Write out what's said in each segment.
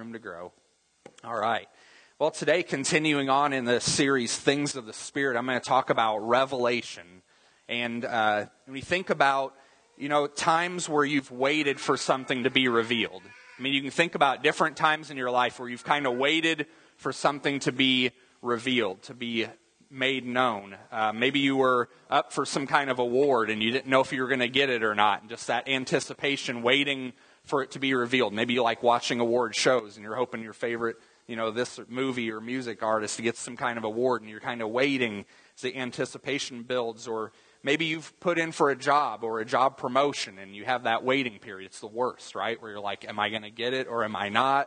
room to grow. All right. Well, today, continuing on in the series, Things of the Spirit, I'm going to talk about revelation. And when you think about, times where you've waited for something to be revealed. I mean, you can think about different times in your life where you've kind of waited for something to be revealed, to be made known. Maybe you were up for some kind of award and you didn't know if you were going to get it or not. And just that anticipation, waiting for it to be revealed. Maybe you like watching award shows and you're hoping your favorite, this movie or music artist gets some kind of award and you're kind of waiting as the anticipation builds. Or maybe you've put in for a job or a job promotion and you have that waiting period. It's the worst, right? Where you're like, am I going to get it or am I not?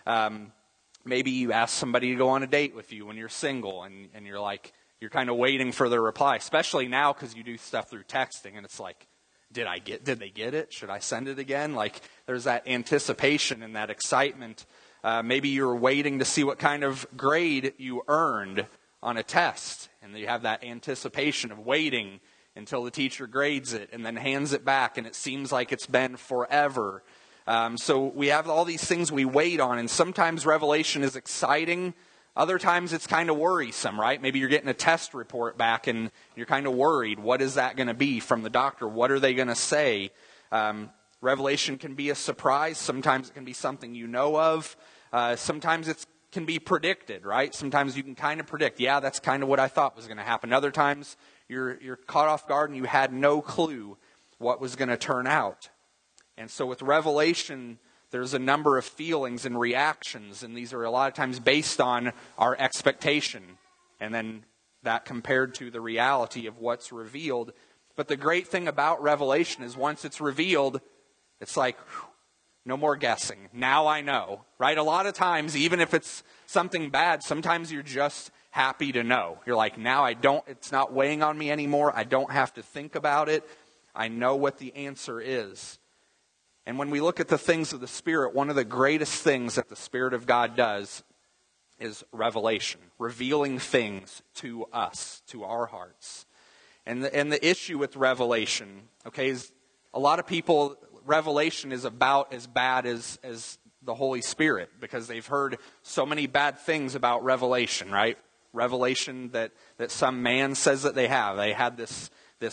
Maybe you ask somebody to go on a date with you when you're single and you're like, you're kind of waiting for their reply, especially now because you do stuff through texting and it's like, did they get it? Should I send it again? Like there's that anticipation and that excitement. Maybe you're waiting to see what kind of grade you earned on a test and you have that anticipation of waiting until the teacher grades it and then hands it back and it seems like it's been forever. So we have all these things we wait on, and sometimes revelation is exciting. Other times it's kind of worrisome, right? Maybe you're getting a test report back and you're kind of worried. What is that going to be from the doctor? What are they going to say? Revelation can be a surprise. Sometimes it can be something you know of. Sometimes it can be predicted, right? Sometimes you can kind of predict, yeah, that's kind of what I thought was going to happen. Other times you're caught off guard and you had no clue what was going to turn out. And so with revelation, there's a number of feelings and reactions, and these are a lot of times based on our expectation, and then that compared to the reality of what's revealed. But the great thing about revelation is once it's revealed, it's like, whew, no more guessing. Now I know, right? A lot of times, even if it's something bad, sometimes you're just happy to know. You're like, now it's not weighing on me anymore. I don't have to think about it. I know what the answer is. And when we look at the things of the Spirit, one of the greatest things that the Spirit of God does is revelation, revealing things to us, to our hearts. And the issue with revelation, okay, is a lot of people, revelation is about as bad as the Holy Spirit because they've heard so many bad things about revelation, right? Revelation that some man says that they have. They had this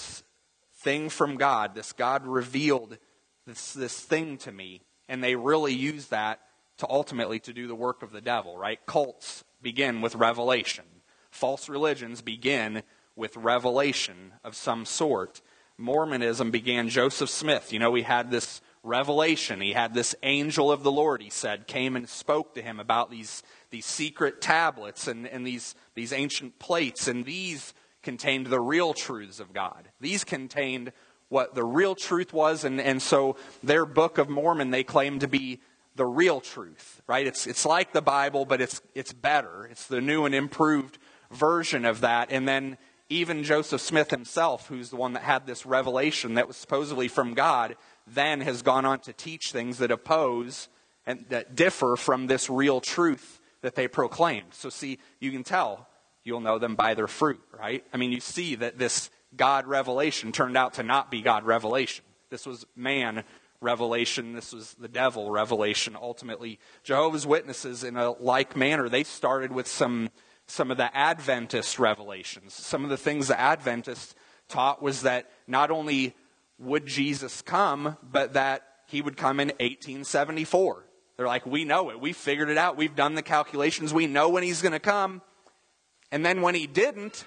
thing from God, this God revealed this thing to me, and they really use that to ultimately to do the work of the devil, right? Cults begin with revelation. False religions begin with revelation of some sort. Mormonism began Joseph Smith. He had this revelation. He had this angel of the Lord, he said, came and spoke to him about these secret tablets and these ancient plates, and these contained the real truths of God. These contained what the real truth was, and so their Book of Mormon they claim to be the real truth, right? It's like the Bible, but it's better. It's the new and improved version of that. And then even Joseph Smith himself, who's the one that had this revelation that was supposedly from God, then has gone on to teach things that oppose and that differ from this real truth that they proclaimed. So see, you can tell, you'll know them by their fruit, right? I mean, you see that this God revelation turned out to not be God revelation. This was man revelation. This was the devil revelation. Ultimately, Jehovah's Witnesses, in a like manner, they started with some of the Adventist revelations. Some of the things the Adventists taught was that not only would Jesus come, but that he would come in 1874. They're like, we know it. We figured it out. We've done the calculations. We know when he's going to come. And then when he didn't,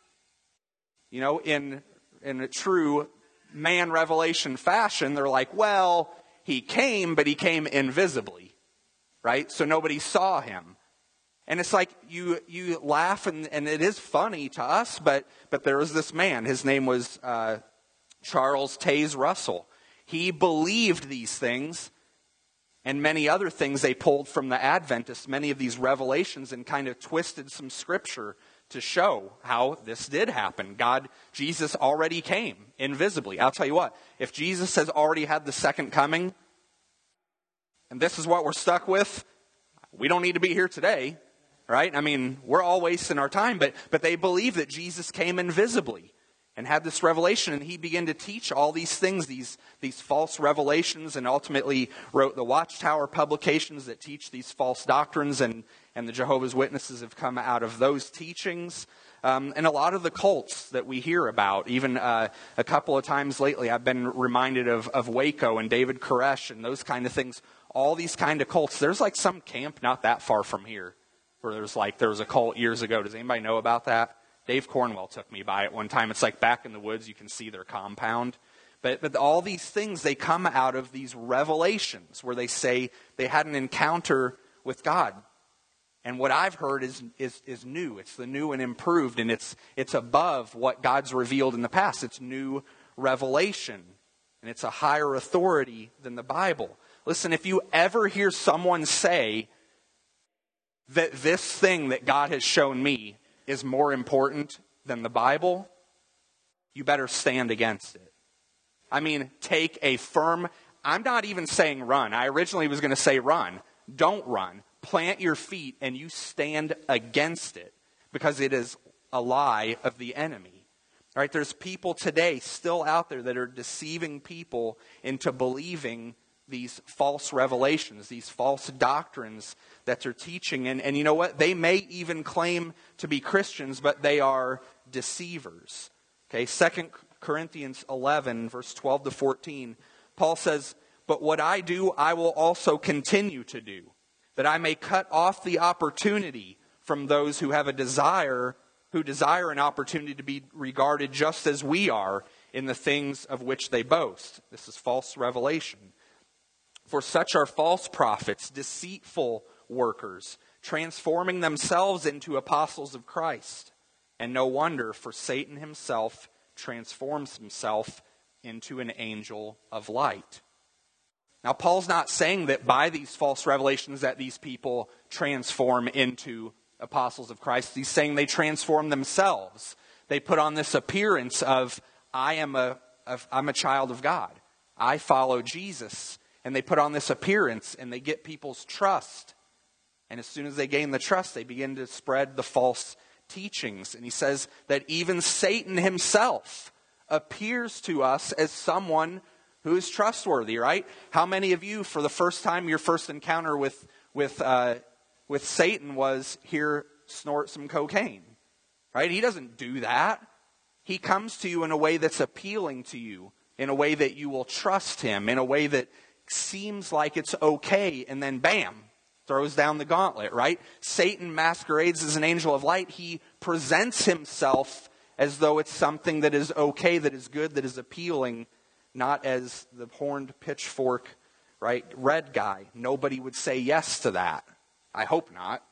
in a true man revelation fashion, they're like, well, he came, but he came invisibly, right? So nobody saw him. And it's like you laugh, and it is funny to us, but there was this man. His name was Charles Taze Russell. He believed these things and many other things they pulled from the Adventists, many of these revelations, and kind of twisted some scripture to show how this did happen. Jesus already came invisibly. I'll tell you what, if Jesus has already had the second coming, and this is what we're stuck with, we don't need to be here today, right? I mean, we're all wasting our time, but they believe that Jesus came invisibly. and had this revelation, and he began to teach all these things, these false revelations, and ultimately wrote the Watchtower publications that teach these false doctrines, and the Jehovah's Witnesses have come out of those teachings. And a lot of the cults that we hear about, even a couple of times lately, I've been reminded of Waco and David Koresh and those kind of things, all these kind of cults. There's like some camp not that far from here where there was a cult years ago. Does anybody know about that? Dave Cornwell took me by it one time. It's like back in the woods, you can see their compound. But all these things, they come out of these revelations where they say they had an encounter with God. And what I've heard is new. It's the new and improved, and it's above what God's revealed in the past. It's new revelation, and it's a higher authority than the Bible. Listen, if you ever hear someone say that this thing that God has shown me is more important than the Bible, you better stand against it. I mean, take a firm, I'm not even saying run. I originally was going to say run. Don't run. Plant your feet and you stand against it because it is a lie of the enemy. All right, there's people today still out there that are deceiving people into believing these false revelations, these false doctrines that they're teaching. And you know what? They may even claim to be Christians, but they are deceivers. Okay, 2 Corinthians 11, verse 12 to 14, Paul says, "But what I do, I will also continue to do, that I may cut off the opportunity from those who desire an opportunity to be regarded just as we are in the things of which they boast." This is false revelation. "For such are false prophets, deceitful workers, transforming themselves into apostles of Christ. And no wonder, for Satan himself transforms himself into an angel of light." Now, Paul's not saying that by these false revelations that these people transform into apostles of Christ. He's saying they transform themselves. They put on this appearance of, I'm a child of God. I follow Jesus. And they put on this appearance and they get people's trust. And as soon as they gain the trust, they begin to spread the false teachings. And he says that even Satan himself appears to us as someone who is trustworthy, right? How many of you, for the first time, your first encounter with Satan was here, snort some cocaine, right? He doesn't do that. He comes to you in a way that's appealing to you, in a way that you will trust him, in a way that seems like it's okay, and then bam, throws down the gauntlet, right? Satan masquerades as an angel of light. He presents himself as though it's something that is okay, that is good, that is appealing, not as the horned pitchfork, right, red guy. Nobody would say yes to that. I hope not.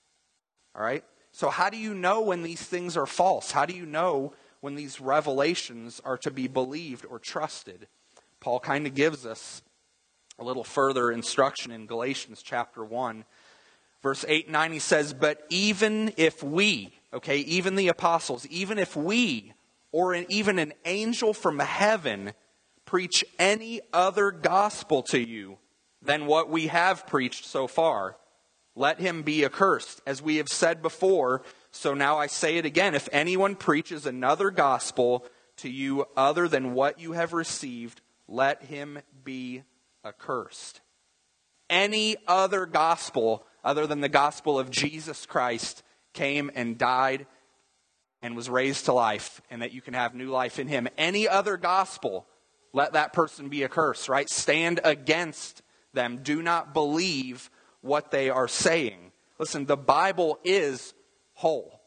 All right? So how do you know when these things are false? How do you know when these revelations are to be believed or trusted? Paul kind of gives us a little further instruction in Galatians chapter 1. Verse 8 and 9, he says, "But even if we," okay, even the apostles, "even if we, or even an angel from heaven, preach any other gospel to you than what we have preached so far, let him be accursed. As we have said before, so now I say it again, if anyone preaches another gospel to you other than what you have received, let him be accursed." Any other gospel other than the gospel of Jesus Christ came and died and was raised to life, and that you can have new life in him. Any other gospel, let that person be accursed, right? Stand against them. Do not believe what they are saying. Listen, the Bible is whole,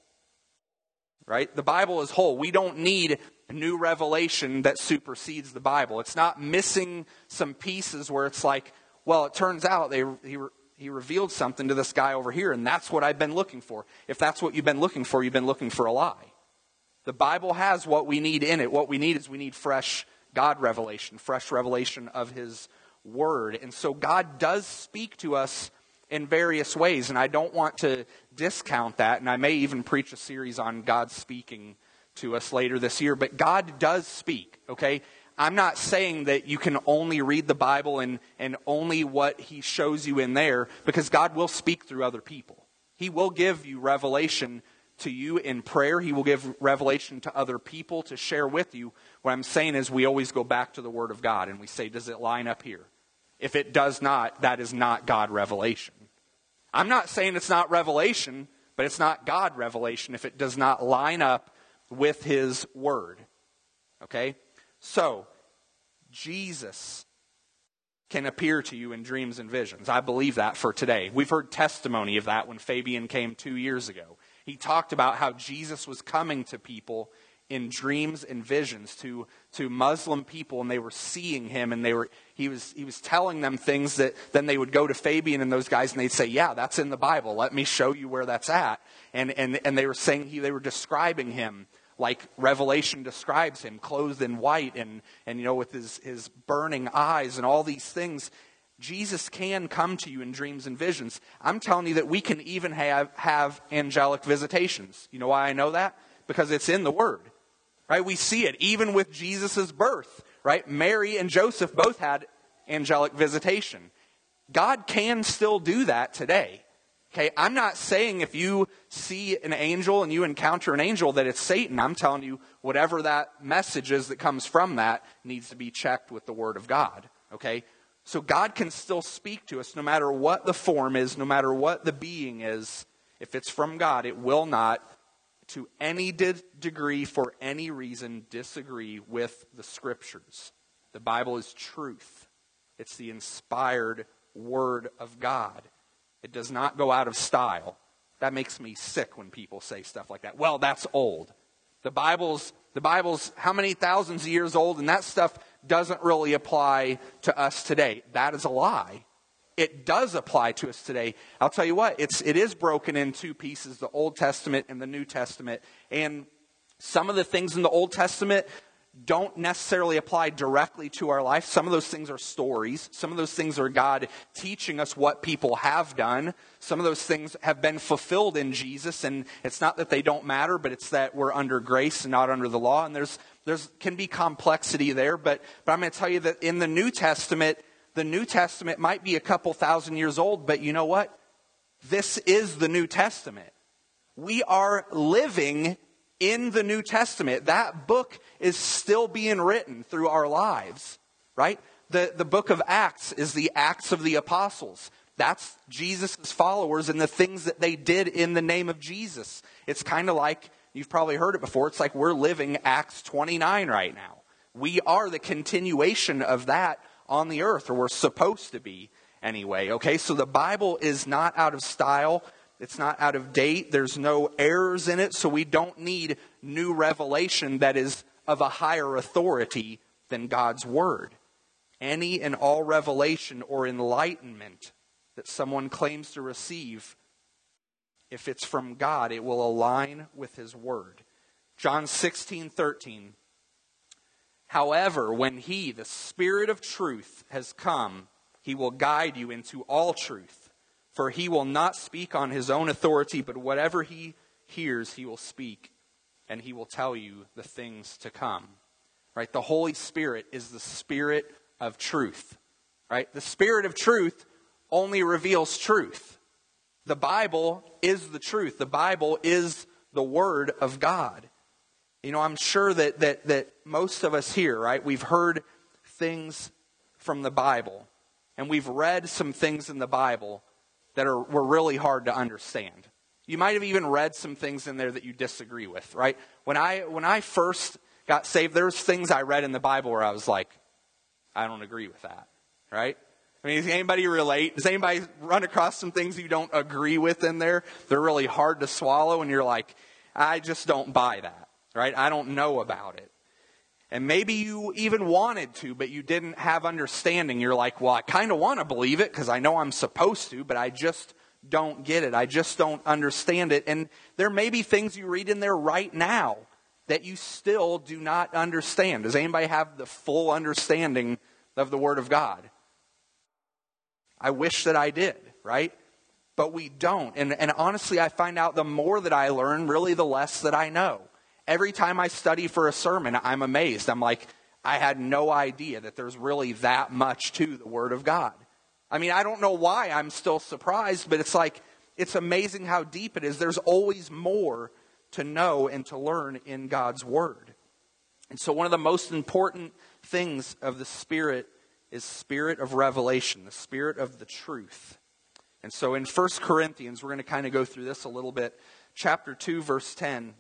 right? The Bible is whole. We don't need new revelation that supersedes the Bible. It's not missing some pieces where it's like, well, it turns out he revealed something to this guy over here, and that's what I've been looking for. If that's what you've been looking for, you've been looking for a lie. The Bible has what we need in it. What we need fresh God revelation, fresh revelation of his word. And so God does speak to us in various ways, and I don't want to discount that, and I may even preach a series on God speaking to us later this year, but God does speak, okay? I'm not saying that you can only read the Bible and only what he shows you in there, because God will speak through other people. He will give you revelation to you in prayer. He will give revelation to other people to share with you. What I'm saying is we always go back to the Word of God and we say, does it line up here? If it does not, that is not God revelation. I'm not saying it's not revelation, but it's not God revelation if it does not line up with His Word. Okay? So, Jesus can appear to you in dreams and visions. I believe that for today. We've heard testimony of that when Fabian came 2 years ago. He talked about how Jesus was coming to people in dreams and visions, to Muslim people, and they were seeing him, and he was telling them things that then they would go to Fabian and those guys, and they'd say, yeah, that's in the Bible. Let me show you where that's at. And they were saying they were describing him like Revelation describes him, clothed in white and with his burning eyes and all these things. Jesus can come to you in dreams and visions. I'm telling you that we can even have angelic visitations. You know why I know that? Because it's in the Word. Right? We see it even with Jesus' birth. Right? Mary and Joseph both had angelic visitation. God can still do that today. Okay, I'm not saying if you see an angel and you encounter an angel that it's Satan. I'm telling you whatever that message is that comes from that needs to be checked with the Word of God. Okay, so God can still speak to us no matter what the form is, no matter what the being is. If it's from God, it will not, to any degree, for any reason, disagree with the Scriptures. The Bible is truth. It's the inspired Word of God. It does not go out of style. That makes me sick when people say stuff like that. Well, that's old. The Bible's how many thousands of years old, and that stuff doesn't really apply to us today. That is a lie. It does apply to us today. I'll tell you what, it is broken in two pieces, the Old Testament and the New Testament. And some of the things in the Old Testament don't necessarily apply directly to our life. Some of those things are stories. Some of those things are God teaching us what people have done. Some of those things have been fulfilled in Jesus, and it's not that they don't matter, but it's that we're under grace and not under the law. And there's can be complexity there, but I'm going to tell you that in the New Testament might be a couple thousand years old, but you know what? This is the New Testament. We are living in the New Testament. That book is still being written through our lives, right? The book of Acts is the Acts of the Apostles. That's Jesus' followers and the things that they did in the name of Jesus. It's kind of like, you've probably heard it before, it's like we're living Acts 29 right now. We are the continuation of that on the earth, or we're supposed to be anyway, okay? So the Bible is not out of style. It's not out of date. There's no errors in it, so we don't need new revelation that is of a higher authority than God's Word. Any and all revelation or enlightenment that someone claims to receive, if it's from God, it will align with His Word. John 16:13. However, when He, the Spirit of truth, has come, He will guide you into all truth. For He will not speak on His own authority, but whatever He hears, He will speak, and He will tell you the things to come. Right? The Holy Spirit is the Spirit of truth. Right? The Spirit of truth only reveals truth. The Bible is the truth. The Bible is the Word of God. You know, I'm sure that most of us here, right, we've heard things from the Bible, and we've read some things in the Bible that were really hard to understand. You might have even read some things in there that you disagree with, right? When I first got saved, there's things I read in the Bible where I was like, I don't agree with that, right? I mean, does anybody relate? Does anybody run across some things you don't agree with in there? They're really hard to swallow, and you're like, I just don't buy that, right? I don't know about it. And maybe you even wanted to, but you didn't have understanding. You're like, well, I kind of want to believe it because I know I'm supposed to, but I just don't get it. I just don't understand it. And there may be things you read in there right now that you still do not understand. Does anybody have the full understanding of the Word of God? I wish that I did, right? But we don't. And honestly, I find out the more that I learn, really the less that I know. Every time I study for a sermon, I'm amazed. I'm like, I had no idea that there's really that much to the Word of God. I mean, I don't know why I'm still surprised, but it's like, it's amazing how deep it is. There's always more to know and to learn in God's Word. And so one of the most important things of the Spirit is spirit of revelation, the spirit of the truth. And so in 1 Corinthians, we're going to kind of go through this a little bit. Chapter 2, verse 10.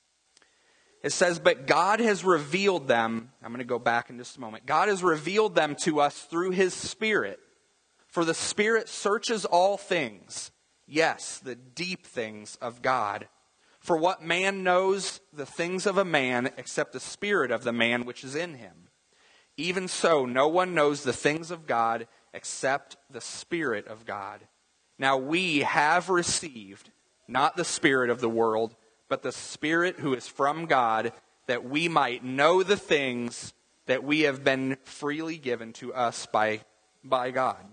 It says, but God has revealed them. I'm going to go back in just a moment. God has revealed them to us through His Spirit. For the Spirit searches all things. Yes, the deep things of God. For what man knows the things of a man except the spirit of the man which is in him? Even so, no one knows the things of God except the Spirit of God. Now we have received not the spirit of the world, but the Spirit who is from God, that we might know the things that we have been freely given to us by God.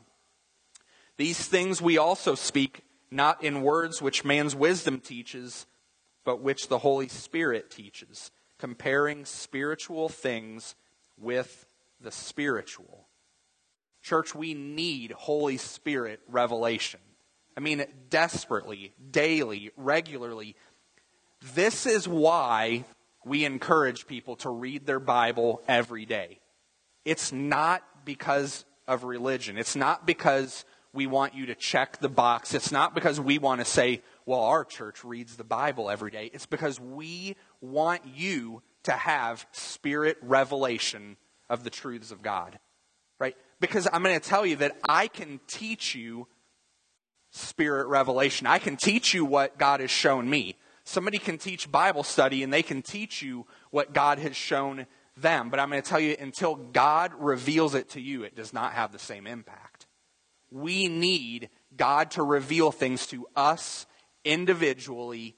These things we also speak, not in words which man's wisdom teaches, but which the Holy Spirit teaches, comparing spiritual things with the spiritual. Church, we need Holy Spirit revelation. I mean, desperately, daily, regularly. This is why we encourage people to read their Bible every day. It's not because of religion. It's not because we want you to check the box. It's not because we want to say, well, our church reads the Bible every day. It's because we want you to have spirit revelation of the truths of God. Right? Because I'm going to tell you that I can teach you spirit revelation. I can teach you what God has shown me. Somebody can teach Bible study and they can teach you what God has shown them. But I'm going to tell you, until God reveals it to you, it does not have the same impact. We need God to reveal things to us individually,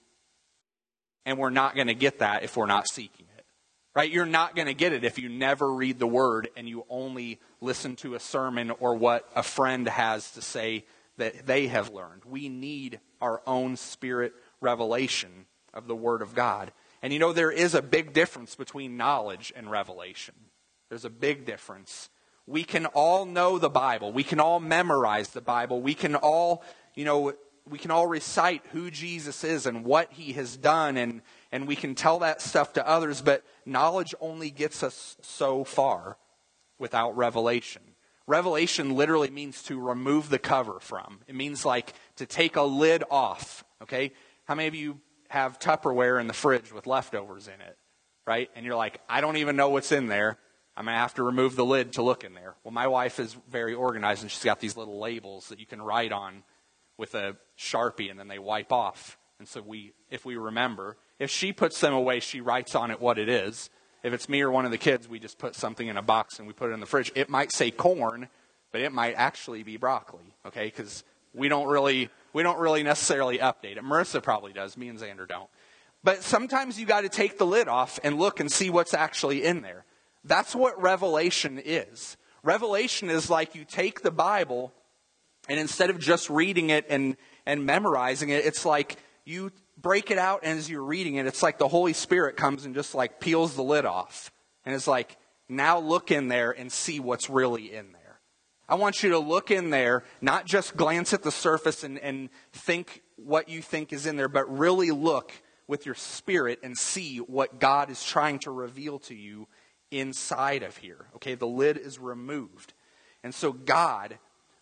and we're not going to get that if we're not seeking it. Right? You're not going to get it if you never read the Word and you only listen to a sermon or what a friend has to say that they have learned. We need our own spirit revelation of the Word of God. And you know, there is a big difference between knowledge and revelation. There's a big difference. We can all know the Bible. We can all memorize the Bible. We can all, we can all recite who Jesus is and what He has done, and we can tell that stuff to others, but knowledge only gets us so far without revelation. Revelation literally means to remove the cover from. It means like to take a lid off, okay? How many of you have Tupperware in the fridge with leftovers in it, right? And you're like, I don't even know what's in there. I'm going to have to remove the lid to look in there. Well, my wife is very organized, and she's got these little labels that you can write on with a Sharpie, and then they wipe off. And so if we remember, if she puts them away, she writes on it what it is. If it's me or one of the kids, we just put something in a box and we put it in the fridge. It might say corn, but it might actually be broccoli, okay? Because we don't really necessarily update it. Marissa probably does. Me and Xander don't. But sometimes you got to take the lid off and look and see what's actually in there. That's what revelation is. Revelation is like you take the Bible, and instead of just reading it and memorizing it, it's like you break it out, and as you're reading it, it's like the Holy Spirit comes and just like peels the lid off. And it's like, now look in there and see what's really in there. I want you to look in there, not just glance at the surface and think what you think is in there, but really look with your spirit and see what God is trying to reveal to you inside of here. Okay, the lid is removed. And so God,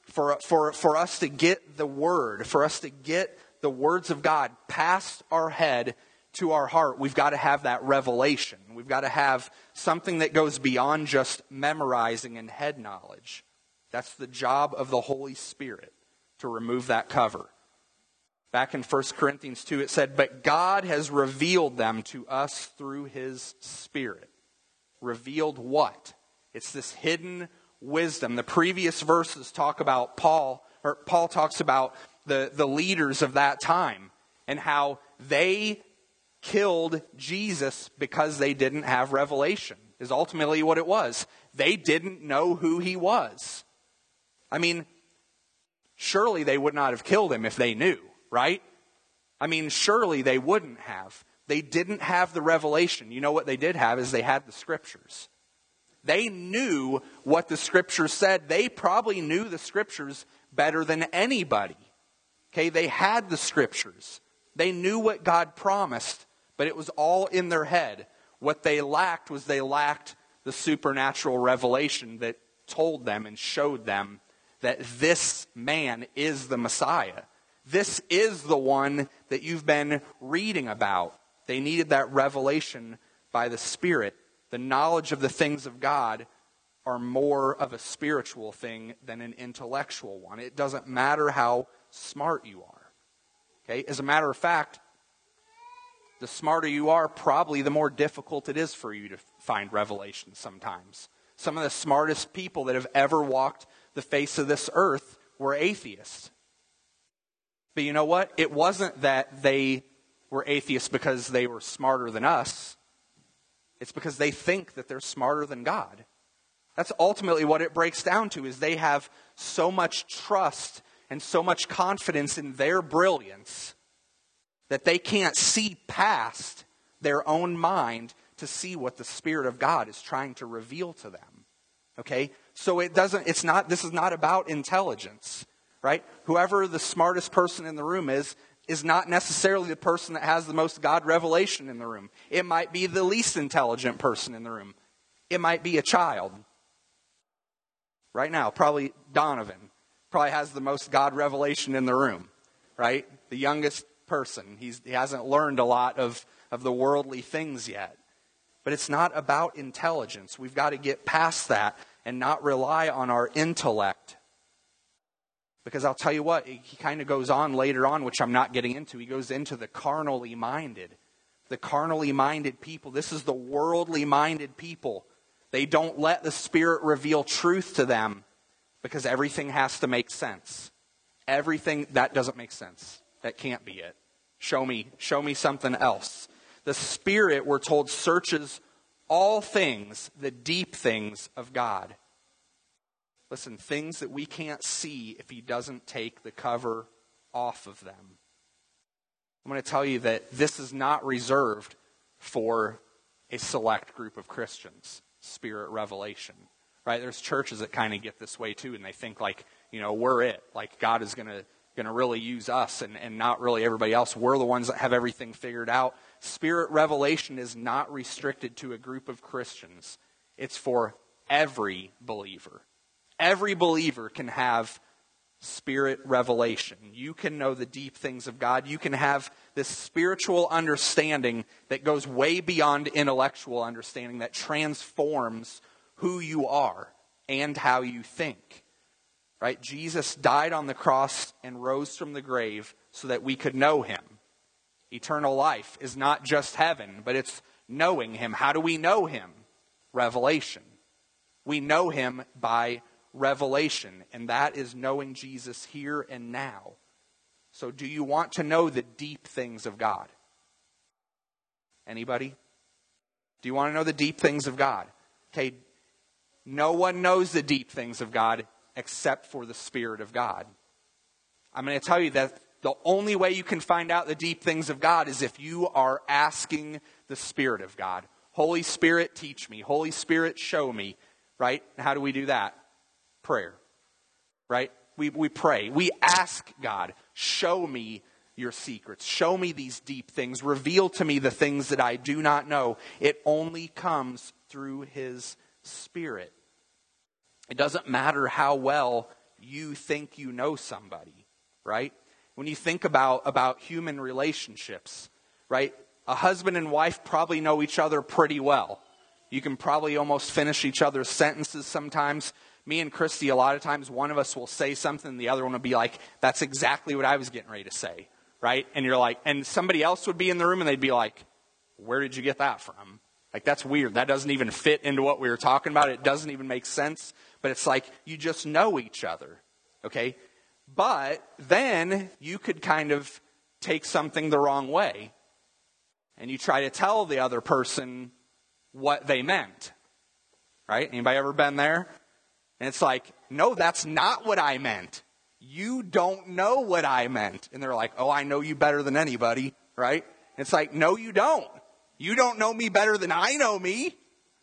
for us to get the Word, for us to get the words of God past our head to our heart, we've got to have that revelation. We've got to have something that goes beyond just memorizing and head knowledge. That's the job of the Holy Spirit, to remove that cover. Back in 1 Corinthians 2, it said, but God has revealed them to us through His Spirit. Revealed what? It's this hidden wisdom. The previous verses talk about Paul talks about the leaders of that time and how they killed Jesus because they didn't have revelation, is ultimately what it was. They didn't know who He was. I mean, surely they would not have killed Him if they knew, right? I mean, surely they wouldn't have. They didn't have the revelation. You know what they did have is they had the Scriptures. They knew what the Scriptures said. They probably knew the Scriptures better than anybody. Okay, they had the Scriptures. They knew what God promised, but it was all in their head. What they lacked was they lacked the supernatural revelation that told them and showed them that this man is the Messiah. This is the one that you've been reading about. They needed that revelation by the Spirit. The knowledge of the things of God are more of a spiritual thing than an intellectual one. It doesn't matter how smart you are. Okay? As a matter of fact, the smarter you are, probably the more difficult it is for you to find revelation sometimes. Some of the smartest people that have ever walked the face of this earth were atheists. But you know what? It wasn't that they were atheists because they were smarter than us. It's because they think that they're smarter than God. That's ultimately what it breaks down to, is they have so much trust and so much confidence in their brilliance that they can't see past their own mind to see what the Spirit of God is trying to reveal to them. Okay? So this is not about intelligence, right? Whoever the smartest person in the room is not necessarily the person that has the most God revelation in the room. It might be the least intelligent person in the room. It might be a child. Right now, probably Donovan probably has the most God revelation in the room, right? The youngest person. He hasn't learned a lot of the worldly things yet. But it's not about intelligence. We've got to get past that and not rely on our intellect. Because I'll tell you what, he kind of goes on later on, which I'm not getting into. He goes into the carnally minded. The carnally minded people. This is the worldly minded people. They don't let the Spirit reveal truth to them because everything has to make sense. Everything, that doesn't make sense. That can't be it. Show me something else. The Spirit, we're told, searches all things, the deep things of God. Listen, things that we can't see if He doesn't take the cover off of them. I'm going to tell you that this is not reserved for a select group of Christians, Spirit revelation. Right? There's churches that kind of get this way too, and they think like, we're it. Like God is going to really use us and not really everybody else. We're the ones that have everything figured out. Spirit revelation is not restricted to a group of Christians. It's for every believer. Every believer can have Spirit revelation. You can know the deep things of God. You can have this spiritual understanding that goes way beyond intellectual understanding, that transforms who you are and how you think. Right? Jesus died on the cross and rose from the grave so that we could know Him. Eternal life is not just heaven, but it's knowing Him. How do we know Him? Revelation. We know Him by revelation, and that is knowing Jesus here and now. So do you want to know the deep things of God? Anybody? Do you want to know the deep things of God? Okay, no one knows the deep things of God except for the Spirit of God. I'm going to tell you that the only way you can find out the deep things of God is if you are asking the Spirit of God. Holy Spirit, teach me. Holy Spirit, show me. Right? How do we do that? Prayer. Right? We pray. We ask God, show me your secrets. Show me these deep things. Reveal to me the things that I do not know. It only comes through His Spirit. It doesn't matter how well you think you know somebody, right? When you think about human relationships, right? A husband and wife probably know each other pretty well. You can probably almost finish each other's sentences sometimes. Me and Christy, a lot of times, one of us will say something, the other one will be like, that's exactly what I was getting ready to say, right? And you're like, and somebody else would be in the room and they'd be like, where did you get that from? Like, that's weird. That doesn't even fit into what we were talking about. It doesn't even make sense. But it's like you just know each other, okay? But then you could kind of take something the wrong way. And you try to tell the other person what they meant, right? Anybody ever been there? And it's like, no, that's not what I meant. You don't know what I meant. And they're like, oh, I know you better than anybody, right? And it's like, no, you don't. You don't know me better than I know me.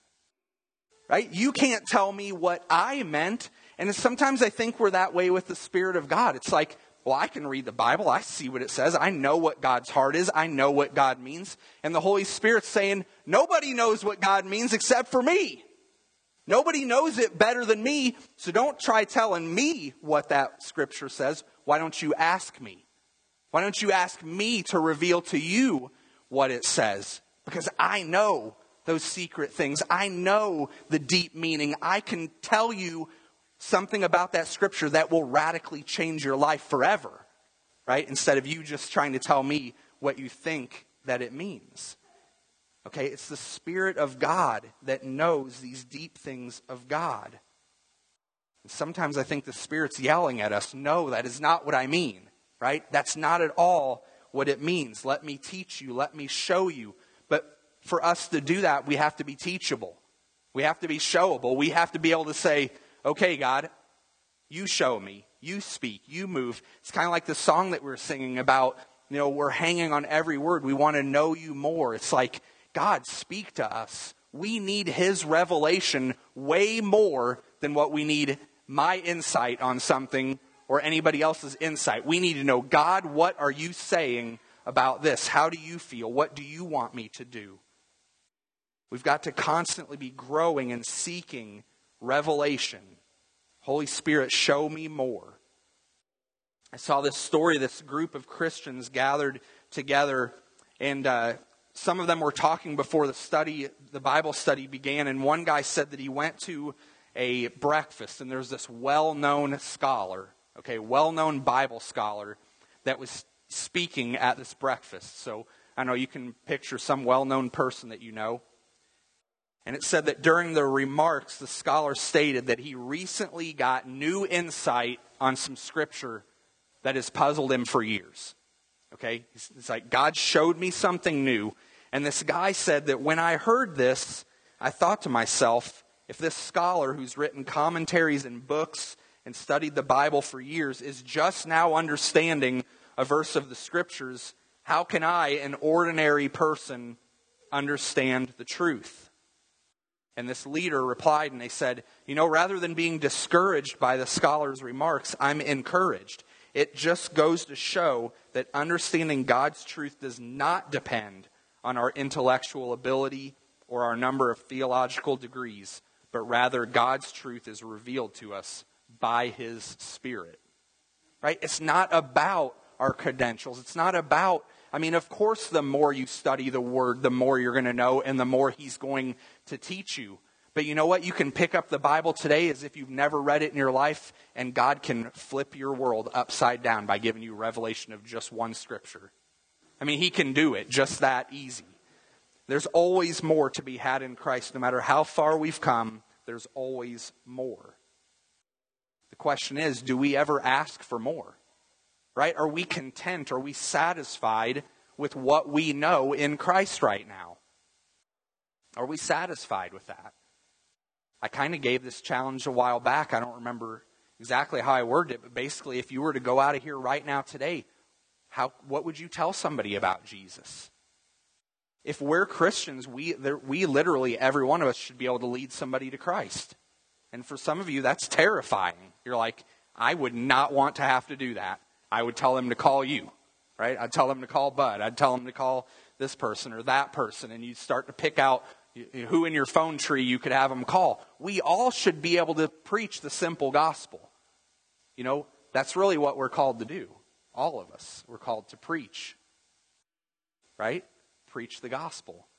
Right? You can't tell me what I meant. And sometimes I think we're that way with the Spirit of God. It's like, Well, I can read the Bible. I see what it says. I know what God's heart is. I know what God means. And the Holy Spirit's saying, nobody knows what God means except for me. Nobody knows it better than me. So don't try telling me what that scripture says. Why don't you ask me? Why don't you ask me to reveal to you what it says? Because I know those secret things. I know the deep meaning. I can tell you something about that scripture that will radically change your life forever, right? Instead of you just trying to tell me what you think that it means. Okay, it's the Spirit of God that knows these deep things of God. And sometimes I think the Spirit's yelling at us, no, that is not what I mean, right? That's not at all what it means. Let me teach you. Let me show you. But for us to do that, we have to be teachable. We have to be showable. We have to be able to say, okay, God, you show me, you speak, you move. It's kind of like the song that we're singing about, we're hanging on every word. We want to know you more. It's like, God, speak to us. We need his revelation way more than what we need my insight on something or anybody else's insight. We need to know, God, what are you saying about this? How do you feel? What do you want me to do? We've got to constantly be growing and seeking revelation. Holy Spirit, show me more. I saw this story, this group of Christians gathered together, and some of them were talking before the Bible study began, and one guy said that he went to a breakfast, and there's this well-known scholar, well-known Bible scholar that was speaking at this breakfast. So I know you can picture some well-known person that you know. And it said that during the remarks, the scholar stated that he recently got new insight on some scripture that has puzzled him for years. Okay? It's like, God showed me something new. And this guy said that when I heard this, I thought to myself, if this scholar who's written commentaries and books and studied the Bible for years is just now understanding a verse of the scriptures, how can I, an ordinary person, understand the truth? And this leader replied, and they said, rather than being discouraged by the scholar's remarks, I'm encouraged. It just goes to show that understanding God's truth does not depend on our intellectual ability or our number of theological degrees, but rather God's truth is revealed to us by his Spirit. Right? It's not about our credentials. It's not about, of course, the more you study the Word, the more you're going to know and the more he's going to teach you. But you know what? You can pick up the Bible today as if you've never read it in your life, and God can flip your world upside down by giving you revelation of just one scripture. He can do it just that easy. There's always more to be had in Christ. No matter how far we've come, there's always more. The question is, do we ever ask for more? Right? Are we content? Are we satisfied with what we know in Christ right now? Are we satisfied with that? I kind of gave this challenge a while back. I don't remember exactly how I worded it, but basically, if you were to go out of here right now today, what would you tell somebody about Jesus? If we're Christians, we literally, every one of us should be able to lead somebody to Christ. And for some of you, that's terrifying. You're like, I would not want to have to do that. I would tell them to call you, right? I'd tell them to call Bud. I'd tell them to call this person or that person. And you start to pick out who in your phone tree you could have them call. We all should be able to preach the simple gospel. That's really what we're called to do. All of us, we're called to preach, right? Preach the gospel.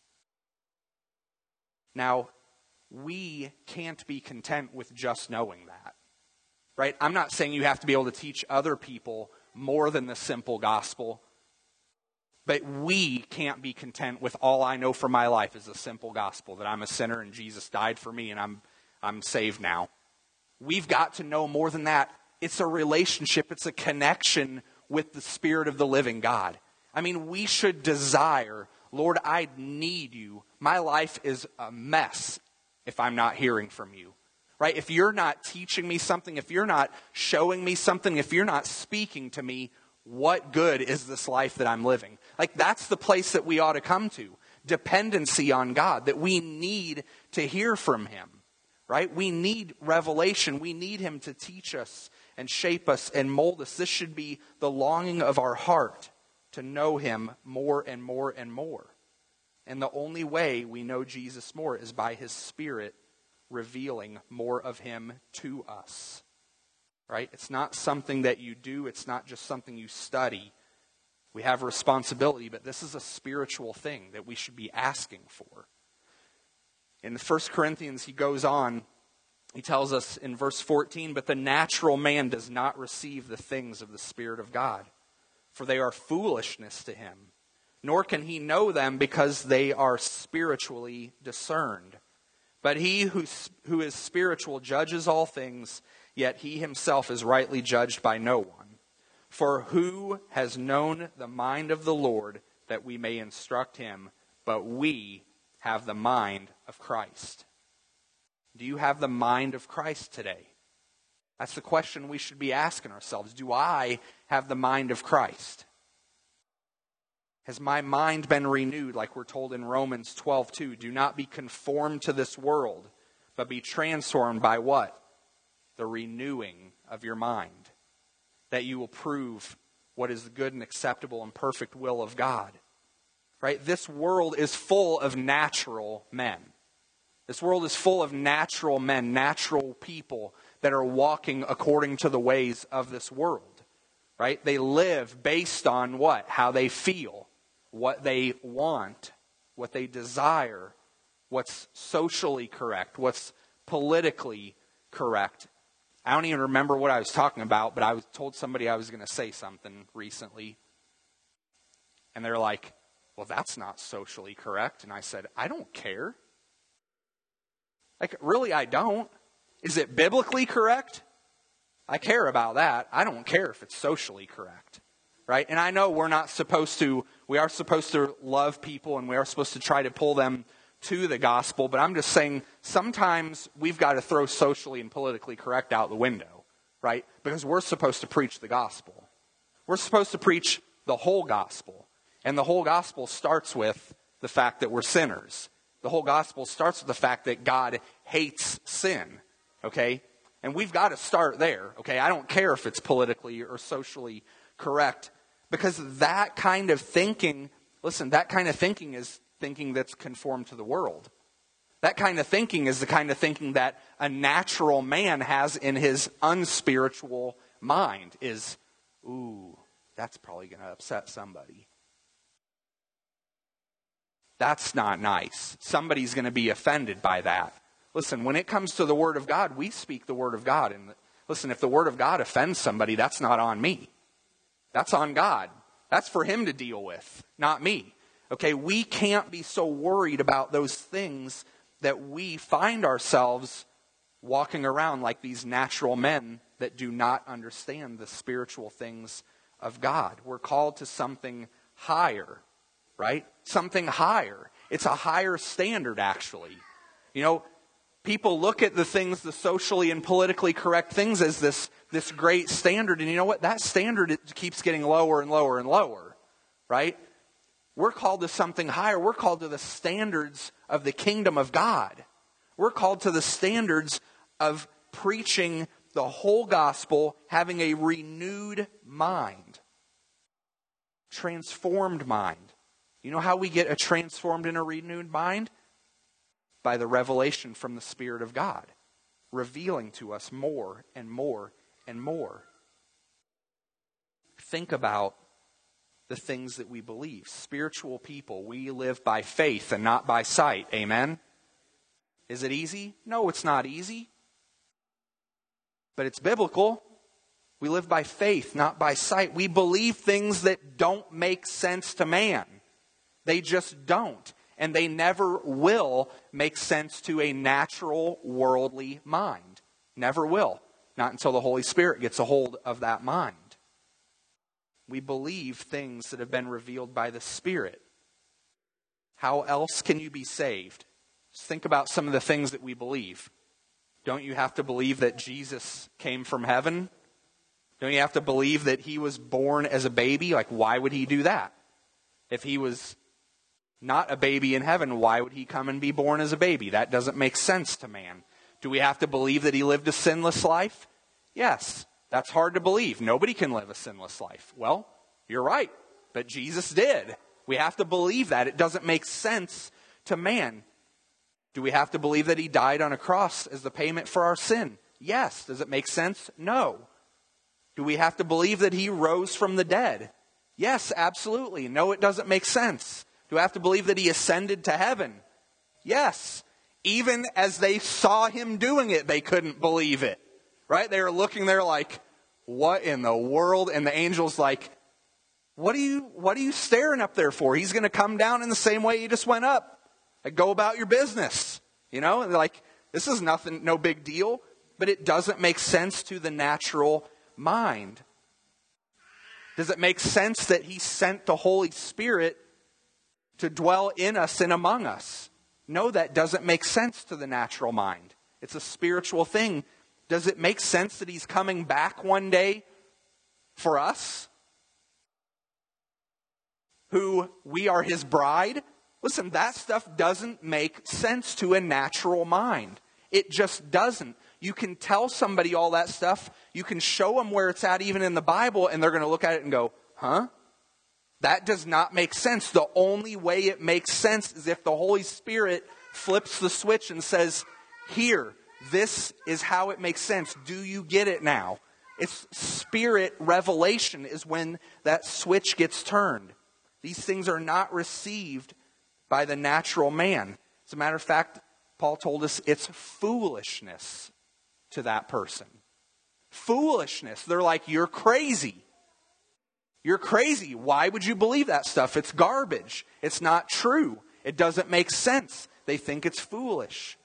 Now, we can't be content with just knowing that, right? I'm not saying you have to be able to teach other people more than the simple gospel, but we can't be content with all I know for my life is the simple gospel, that I'm a sinner and Jesus died for me and I'm saved now. We've got to know more than that. It's a relationship. It's a connection with the Spirit of the living God. We should desire, Lord, I need you. My life is a mess if I'm not hearing from you. Right? If you're not teaching me something, if you're not showing me something, if you're not speaking to me, what good is this life that I'm living? That's the place that we ought to come to. Dependency on God, that we need to hear from him. Right? We need revelation. We need him to teach us and shape us and mold us. This should be the longing of our heart, to know him more and more and more. And the only way we know Jesus more is by his Spirit revealing more of him to us. Right? It's not something that you do. It's not just something you study. We have a responsibility, but this is a spiritual thing that we should be asking for. In 1 Corinthians, he goes on, he tells us in verse 14, "But the natural man does not receive the things of the Spirit of God, for they are foolishness to him, nor can he know them because they are spiritually discerned. But he who is spiritual judges all things, yet he himself is rightly judged by no one. For who has known the mind of the Lord that we may instruct him? But we have the mind of Christ." Do you have the mind of Christ today? That's the question we should be asking ourselves. Do I have the mind of Christ? Has my mind been renewed, like we're told in Romans 12:2? Do not be conformed to this world, but be transformed by what? The renewing of your mind, that you will prove what is the good and acceptable and perfect will of God. Right? This world is full of natural men. This world is full of natural men, natural people that are walking according to the ways of this world. Right? They live based on what? How they feel, what they want, what they desire, what's socially correct, what's politically correct. I don't even remember what I was talking about, but I told somebody I was going to say something recently. And they're like, "Well, that's not socially correct." And I said, "I don't care. Like, really, I don't. Is it biblically correct? I care about that. I don't care if it's socially correct." Right? And I know we are supposed to love people and we are supposed to try to pull them to the gospel, but I'm just saying sometimes we've got to throw socially and politically correct out the window, right? Because we're supposed to preach the gospel. We're supposed to preach the whole gospel. And the whole gospel starts with the fact that we're sinners. The whole gospel starts with the fact that God hates sin, okay? And we've got to start there, okay? I don't care if it's politically or socially correct, because that kind of thinking, listen, that kind of thinking is thinking that's conformed to the world. That kind of thinking is the kind of thinking that a natural man has in his unspiritual mind is, ooh, that's probably going to upset somebody. That's not nice. Somebody's going to be offended by that. Listen, when it comes to the Word of God, we speak the Word of God. And listen, if the Word of God offends somebody, that's not on me. That's on God. That's for him to deal with, not me. Okay, we can't be so worried about those things that we find ourselves walking around like these natural men that do not understand the spiritual things of God. We're called to something higher, right? Something higher. It's a higher standard, actually. You know, people look at the things, the socially and politically correct things, as this great standard. And you know what? That standard, it keeps getting lower and lower and lower, right? We're called to something higher. We're called to the standards of the kingdom of God. We're called to the standards of preaching the whole gospel, having a renewed mind. Transformed mind. You know how we get a transformed and a renewed mind? By the revelation from the Spirit of God, revealing to us more and more and more. Think about the things that we believe. Spiritual people, we live by faith and not by sight. Amen? Is it easy? No, it's not easy. But it's biblical. We live by faith, not by sight. We believe things that don't make sense to man. They just don't. And they never will make sense to a natural, worldly mind. Never will. Not until the Holy Spirit gets a hold of that mind. We believe things that have been revealed by the Spirit. How else can you be saved? Just think about some of the things that we believe. Don't you have to believe that Jesus came from heaven? Don't you have to believe that he was born as a baby? Like, why would he do that? If he was not a baby in heaven, why would he come and be born as a baby? That doesn't make sense to man. Do we have to believe that he lived a sinless life? Yes. That's hard to believe. Nobody can live a sinless life. Well, you're right, but Jesus did. We have to believe that. It doesn't make sense to man. Do we have to believe that he died on a cross as the payment for our sin? Yes. Does it make sense? No. Do we have to believe that he rose from the dead? Yes, absolutely. No, it doesn't make sense. Do I have to believe that he ascended to heaven? Yes. Even as they saw him doing it, they couldn't believe it. Right? They were looking there like, what in the world? And the angel's like, what are you staring up there for? He's going to come down in the same way he just went up. Like, go about your business. You know, and they're like, this is nothing, no big deal. But it doesn't make sense to the natural mind. Does it make sense that he sent the Holy Spirit to dwell in us and among us? No, that doesn't make sense to the natural mind. It's a spiritual thing. Does it make sense that he's coming back one day for us? Who we are his bride? Listen, that stuff doesn't make sense to a natural mind. It just doesn't. You can tell somebody all that stuff. You can show them where it's at even in the Bible, and they're going to look at it and go, huh? That does not make sense. The only way it makes sense is if the Holy Spirit flips the switch and says, here, this is how it makes sense. Do you get it now? It's spirit revelation is when that switch gets turned. These things are not received by the natural man. As a matter of fact, Paul told us it's foolishness to that person. Foolishness. They're like, you're crazy. You're crazy. Why would you believe that stuff? It's garbage. It's not true. It doesn't make sense. They think it's foolish.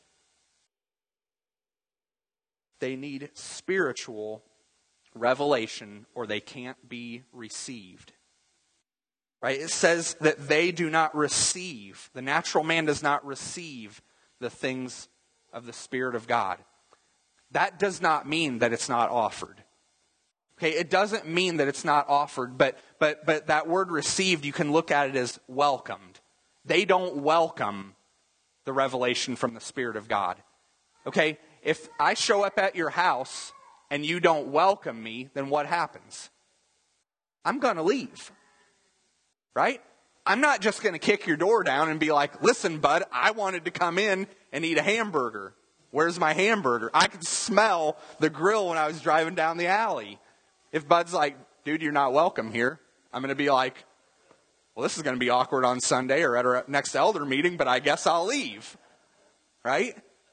They need spiritual revelation or they can't be received. Right? It says that they do not receive. The natural man does not receive the things of the Spirit of God. That does not mean that it's not offered. Okay, it doesn't mean that it's not offered, but that word received, you can look at it as welcomed. They don't welcome the revelation from the Spirit of God. Okay, if I show up at your house and you don't welcome me, then what happens? I'm going to leave. Right? I'm not just going to kick your door down and be like, listen, bud, I wanted to come in and eat a hamburger. Where's my hamburger? I could smell the grill when I was driving down the alley. If Bud's like, dude, you're not welcome here, I'm going to be like, well, this is going to be awkward on Sunday or at our next elder meeting, but I guess I'll leave. Right?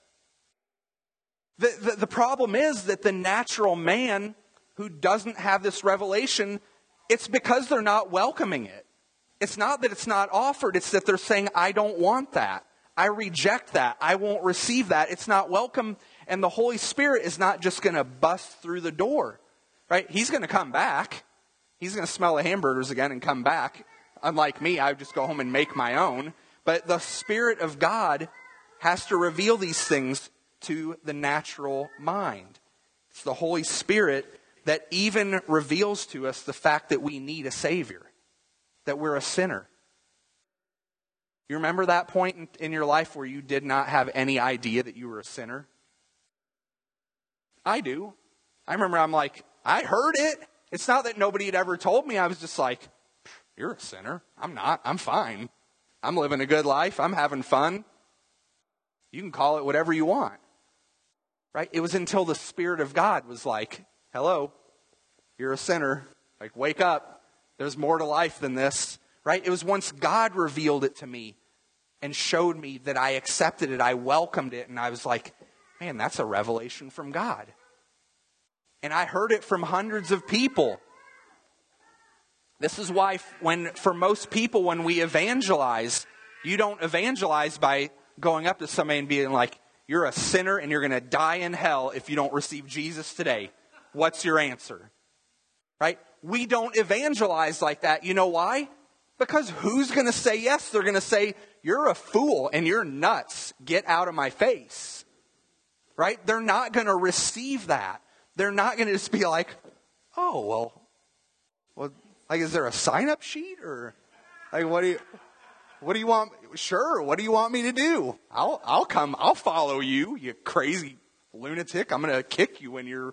The problem is that the natural man who doesn't have this revelation, it's because they're not welcoming it. It's not that it's not offered. It's that they're saying, I don't want that. I reject that. I won't receive that. It's not welcome. And the Holy Spirit is not just going to bust through the door. Right? He's going to come back. He's going to smell the hamburgers again and come back. Unlike me, I would just go home and make my own. But the Spirit of God has to reveal these things to the natural mind. It's the Holy Spirit that even reveals to us the fact that we need a Savior. That we're a sinner. You remember that point in your life where you did not have any idea that you were a sinner? I do. I remember I'm like, I heard it. It's not that nobody had ever told me. I was just like, you're a sinner. I'm not. I'm fine. I'm living a good life. I'm having fun. You can call it whatever you want. Right? It was until the Spirit of God was like, hello, you're a sinner. Like, wake up. There's more to life than this, right? It was once God revealed it to me and showed me that I accepted it, I welcomed it, and I was like, man, that's a revelation from God. And I heard it from hundreds of people. This is why for most people, when we evangelize, you don't evangelize by going up to somebody and being like, you're a sinner and you're going to die in hell if you don't receive Jesus today. What's your answer? Right? We don't evangelize like that. You know why? Because who's going to say yes? They're going to say, you're a fool and you're nuts. Get out of my face. Right? They're not going to receive that. They're not going to just be like, oh, well, like, is there a sign-up sheet? Or, like, what do you want? Sure, what do you want me to do? I'll come. I'll follow you, you crazy lunatic. I'm going to kick you when you're,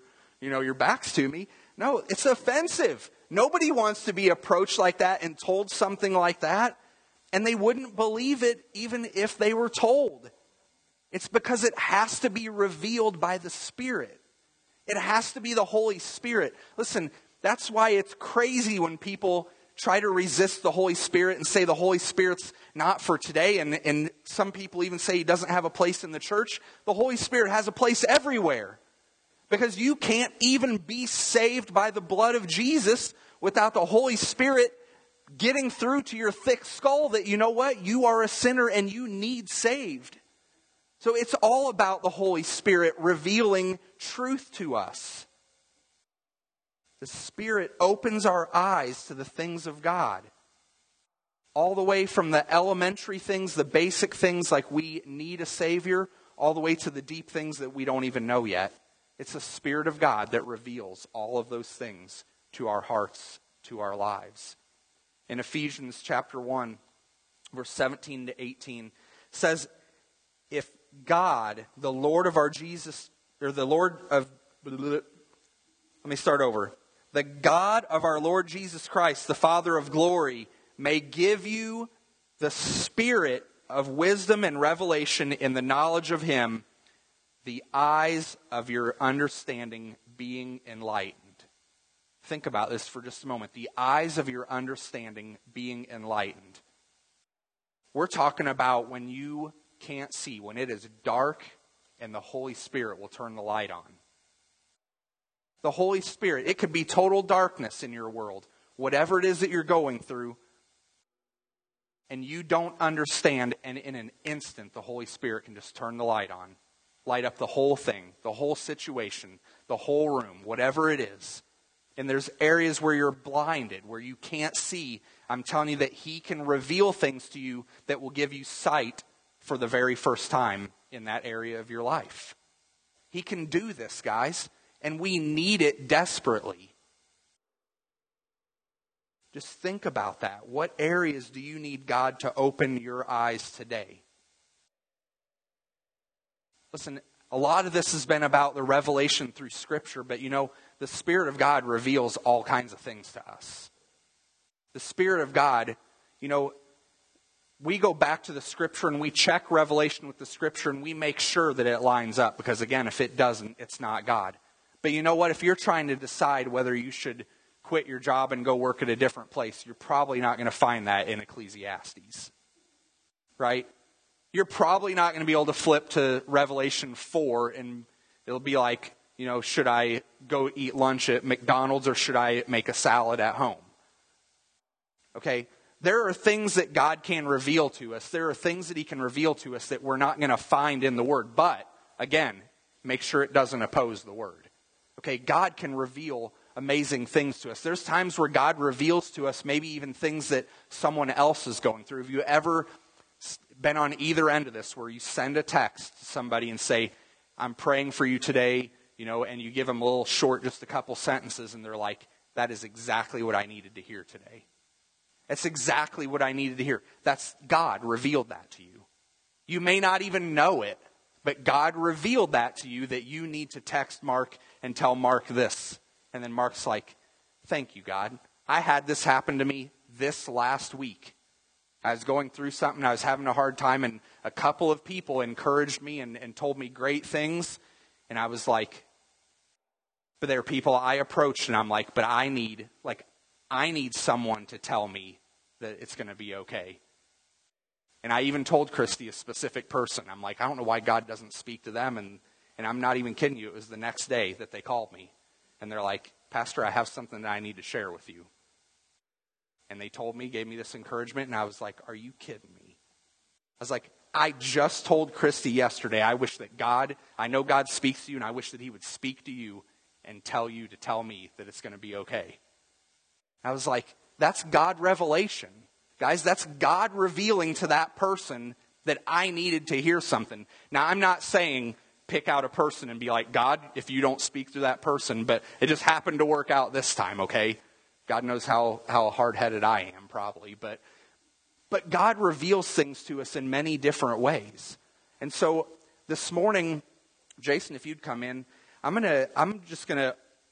your back's to me. No, it's offensive. Nobody wants to be approached like that and told something like that. And they wouldn't believe it even if they were told. It's because it has to be revealed by the Spirit. It has to be the Holy Spirit. Listen, that's why it's crazy when people try to resist the Holy Spirit and say the Holy Spirit's not for today. And some people even say he doesn't have a place in the church. The Holy Spirit has a place everywhere. Because you can't even be saved by the blood of Jesus without the Holy Spirit getting through to your thick skull that, you know what, you are a sinner and you need saved. So it's all about the Holy Spirit revealing truth to us. The Spirit opens our eyes to the things of God. All the way from the elementary things, the basic things like we need a Savior, all the way to the deep things that we don't even know yet. It's the Spirit of God that reveals all of those things to our hearts, to our lives. In Ephesians chapter 1, verse 17 to 18, says, if God, the Lord of our Jesus, or the Lord of, let me start over. The God of our Lord Jesus Christ, the Father of glory, may give you the spirit of wisdom and revelation in the knowledge of Him, the eyes of your understanding being enlightened. Think about this for just a moment. The eyes of your understanding being enlightened. We're talking about when you can't see, when it is dark and the Holy Spirit will turn the light on. The Holy Spirit, it could be total darkness in your world. Whatever it is that you're going through, and you don't understand, and in an instant the Holy Spirit can just turn the light on. Light up the whole thing, the whole situation, the whole room, whatever it is. And there's areas where you're blinded, where you can't see. I'm telling you that He can reveal things to you that will give you sight for the very first time in that area of your life. He can do this, guys, and we need it desperately. Just think about that. What areas do you need God to open your eyes today? Listen, a lot of this has been about the revelation through Scripture, but the Spirit of God reveals all kinds of things to us. The Spirit of God, we go back to the Scripture and we check revelation with the Scripture and we make sure that it lines up, because again, if it doesn't, it's not God. But you know what? If you're trying to decide whether you should quit your job and go work at a different place, you're probably not going to find that in Ecclesiastes. Right? You're probably not going to be able to flip to Revelation 4 and it'll be like, should I go eat lunch at McDonald's or should I make a salad at home? Okay? There are things that God can reveal to us. There are things that He can reveal to us that we're not going to find in the Word. But, again, make sure it doesn't oppose the Word. Okay? God can reveal amazing things to us. There's times where God reveals to us maybe even things that someone else is going through. Have you ever been on either end of this where you send a text to somebody and say, I'm praying for you today, and you give them a little short, just a couple sentences, and they're like, that is exactly what I needed to hear today. That's exactly what I needed to hear. That's God revealed that to you. You may not even know it, but God revealed that to you, that you need to text Mark and tell Mark this. And then Mark's like, thank you, God. I had this happen to me this last week. I was going through something, I was having a hard time, and a couple of people encouraged me and told me great things. And I was like, but there are people I approached, and I'm like, but I need someone to tell me that it's going to be okay. And I even told Christy, a specific person, I'm like, I don't know why God doesn't speak to them. And I'm not even kidding you. It was the next day that they called me. And they're like, Pastor, I have something that I need to share with you. And they told me, gave me this encouragement, and I was like, are you kidding me? I was like, I just told Christy yesterday, I wish that I know God speaks to you, and I wish that He would speak to you and tell you to tell me that it's going to be okay. I was like, that's God revelation. Guys, that's God revealing to that person that I needed to hear something. Now, I'm not saying pick out a person and be like, God, if you don't speak through that person, but it just happened to work out this time, okay? God knows how hard-headed I am, probably. But God reveals things to us in many different ways. And so this morning, Jason, if you'd come in, I'm just going to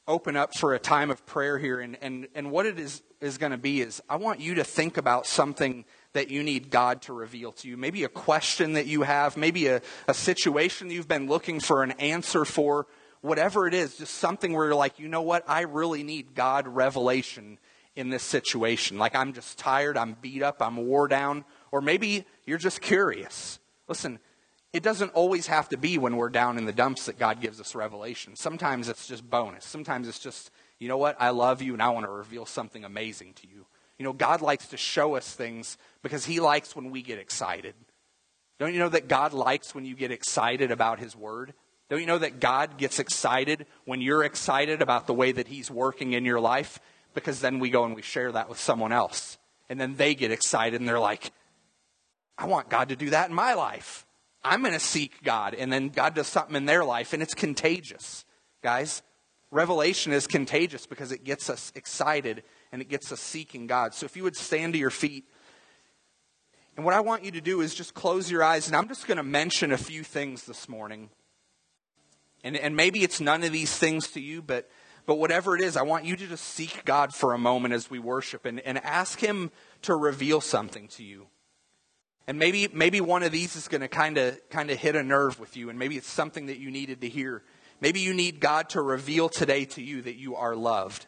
open up for a time of prayer here. And what it is going to be is I want you to think about something that you need God to reveal to you. Maybe a question that you have, maybe a situation you've been looking for an answer for, whatever it is, just something where you're like, you know what, I really need God revelation in this situation. Like I'm just tired, I'm beat up, I'm wore down, or maybe you're just curious. Listen, it doesn't always have to be when we're down in the dumps that God gives us revelation. Sometimes it's just bonus. Sometimes it's just, you know what, I love you and I want to reveal something amazing to you. You know, God likes to show us things because he likes when we get excited. Don't you know that God likes when you get excited about his word? Don't you know that God gets excited when you're excited about the way that he's working in your life? Because then we go and we share that with someone else. And then they get excited and they're like, I want God to do that in my life. I'm going to seek God. And then God does something in their life and it's contagious. Guys, revelation is contagious because it gets us excited and it gets us seeking God. So if you would stand to your feet. And what I want you to do is just close your eyes. And I'm just going to mention a few things this morning. And maybe it's none of these things to you, but whatever it is, I want you to just seek God for a moment as we worship and ask him to reveal something to you. And maybe one of these is going to kind of hit a nerve with you, and maybe it's something that you needed to hear. Maybe you need God to reveal today to you that you are loved.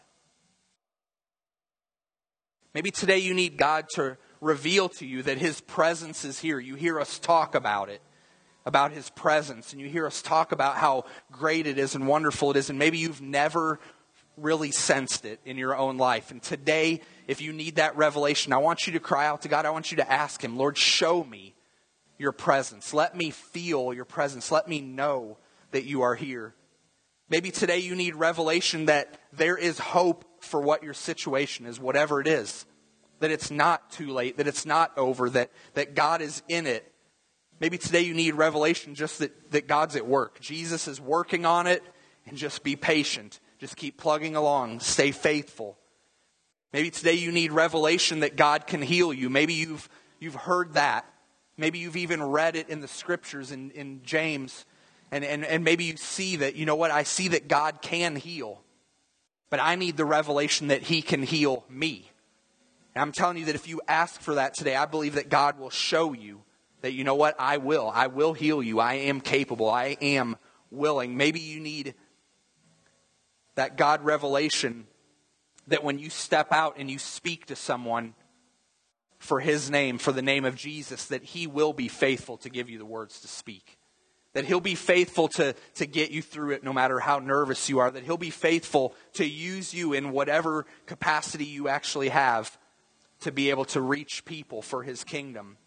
Maybe today you need God to reveal to you that his presence is here. You hear us talk about it, about his presence, and you hear us talk about how great it is and wonderful it is, and maybe you've never really sensed it in your own life. And today, if you need that revelation, I want you to cry out to God. I want you to ask him, Lord, show me your presence. Let me feel your presence. Let me know that you are here. Maybe today you need revelation that there is hope for what your situation is, whatever it is. That it's not too late, that it's not over, that God is in it. Maybe today you need revelation just that God's at work. Jesus is working on it, and just be patient. Just keep plugging along. Stay faithful. Maybe today you need revelation that God can heal you. Maybe you've heard that. Maybe you've even read it in the scriptures in James. And maybe you see that, you know what, I see that God can heal. But I need the revelation that he can heal me. And I'm telling you that if you ask for that today, I believe that God will show you that, you know what, I will heal you. I am capable. I am willing. Maybe you need that God revelation that when you step out and you speak to someone for his name, for the name of Jesus, that he will be faithful to give you the words to speak. That he'll be faithful to get you through it no matter how nervous you are. That he'll be faithful to use you in whatever capacity you actually have to be able to reach people for his kingdom.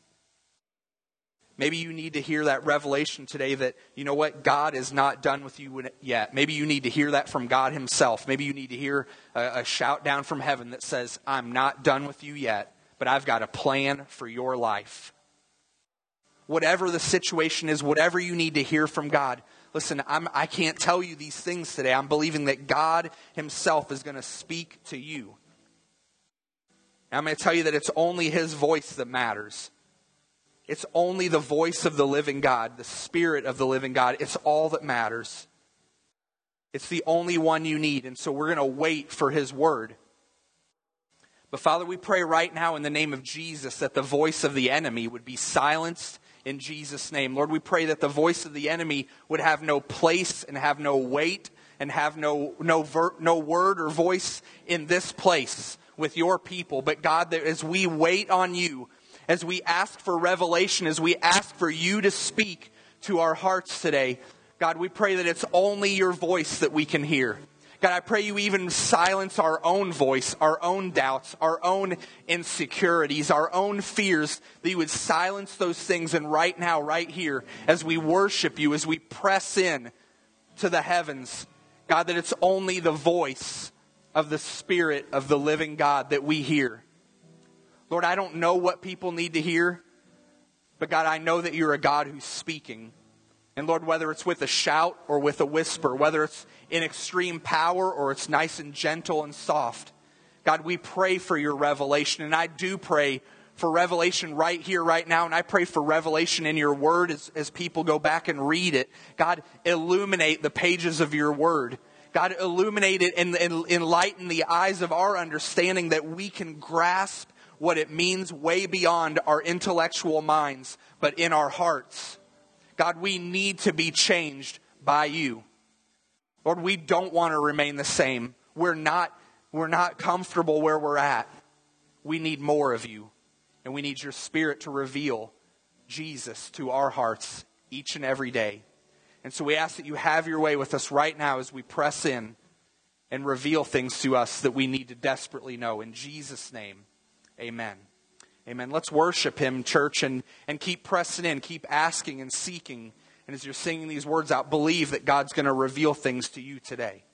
Maybe you need to hear that revelation today that, you know what, God is not done with you yet. Maybe you need to hear that from God himself. Maybe you need to hear a shout down from heaven that says, I'm not done with you yet, but I've got a plan for your life. Whatever the situation is, whatever you need to hear from God, listen, I can't tell you these things today. I'm believing that God himself is going to speak to you. And I'm going to tell you that it's only his voice that matters. It's only the voice of the living God, the Spirit of the living God. It's all that matters. It's the only one you need. And so we're going to wait for his word. But Father, we pray right now in the name of Jesus that the voice of the enemy would be silenced in Jesus' name. Lord, we pray that the voice of the enemy would have no place and have no weight and have no word or voice in this place with your people. But God, that as we wait on you, as we ask for revelation, as we ask for you to speak to our hearts today, God, we pray that it's only your voice that we can hear. God, I pray you even silence our own voice, our own doubts, our own insecurities, our own fears, that you would silence those things. And right now, right here, as we worship you, as we press in to the heavens, God, that it's only the voice of the Spirit of the living God that we hear. Lord, I don't know what people need to hear, but God, I know that you're a God who's speaking. And Lord, whether it's with a shout or with a whisper, whether it's in extreme power or it's nice and gentle and soft, God, we pray for your revelation. And I do pray for revelation right here, right now. And I pray for revelation in your word as people go back and read it. God, illuminate the pages of your word. God, illuminate it and enlighten the eyes of our understanding that we can grasp what it means way beyond our intellectual minds, but in our hearts. God, we need to be changed by you. Lord, we don't want to remain the same. We're not comfortable where we're at. We need more of you. And we need your Spirit to reveal Jesus to our hearts each and every day. And so we ask that you have your way with us right now as we press in and reveal things to us that we need to desperately know. In Jesus' name, amen. Amen. Let's worship him, church, and keep pressing in, keep asking and seeking. And as you're singing these words out, believe that God's going to reveal things to you today.